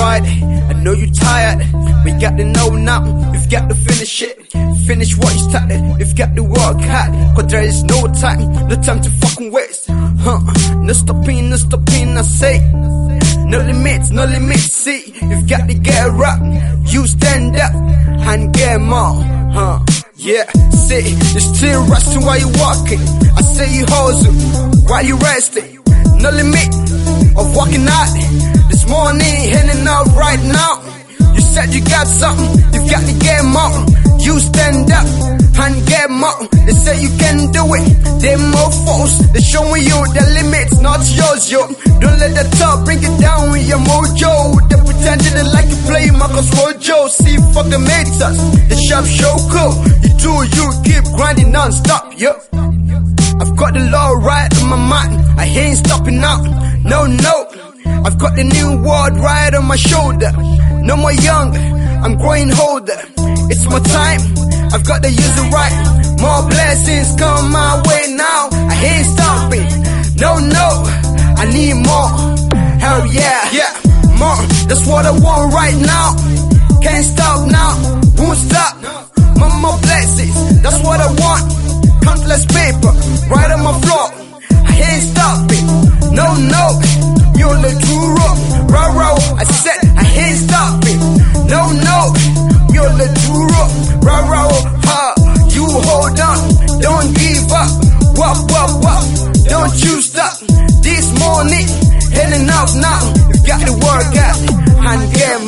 Friday, I know you're tired, but you got to know now, you've got to finish it. Finish what you started, you've got to work hard, cause there is no time to fucking waste. No stopping, I say. No limits, see, you've got to get up. You stand up and get more, yeah, see, you're still resting while you're walking. I say you hustle while you're resting. No limit of walking out. This morning, heading out right now. You said you got something, you've got to get more. You stand up and get more. They say you can do it, they more false. They're showing you the limits, not yours, yo. Don't let the top bring it down with your mojo. They pretending they like you play Marcus Rojo. See, fuck the haters, the sharp show cool. You do you, keep grinding non-stop, yo. I've got the law right on my mind, I ain't stopping now, no. I've got the new world right on my shoulder. No more young, I'm growing older. It's my time, I've got to use it right. More blessings come my way now, I ain't stopping, no, I need more. Hell yeah, more, that's what I want right now. Can't stop now, won't stop. More blessings, that's what I want. Countless paper, right on my floor, I ain't stopping, no. You're the true row, I said I ain't stopping, no. You're the true row, you hold on, don't give up, walk, don't you stop. This morning, heading up now, you got to work out and get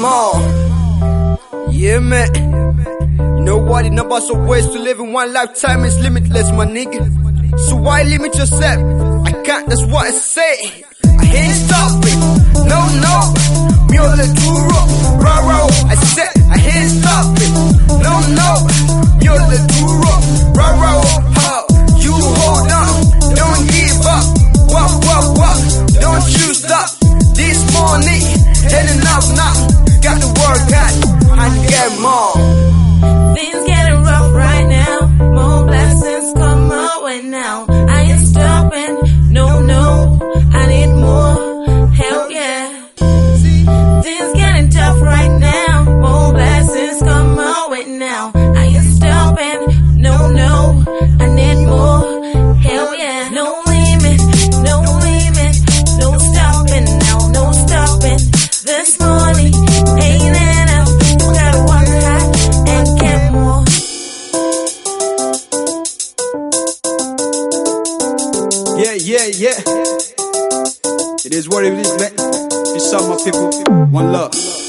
more. Yeah, man. You know what? The numbers of ways to live in one lifetime is limitless, my nigga. So why limit yourself? I can't, that's what I say. I ain't stopping, no. You're the true row, I said I ain't stopping, no. You're the true row, you hold on, don't give up, walk, don't you stop. This morning, heading up now, got to work hard and get more. Things getting rough right now, more blessings come my way now. I ain't stopping, no, I need more, hell yeah. Things getting tough right now, more blessings come my way now. I ain't stopping, no, I need more, hell yeah. No limit, no stopping now, no stopping. This morning ain't enough, gotta work hard and get more. Yeah. It is what it is, man. Peace out, my people. One love.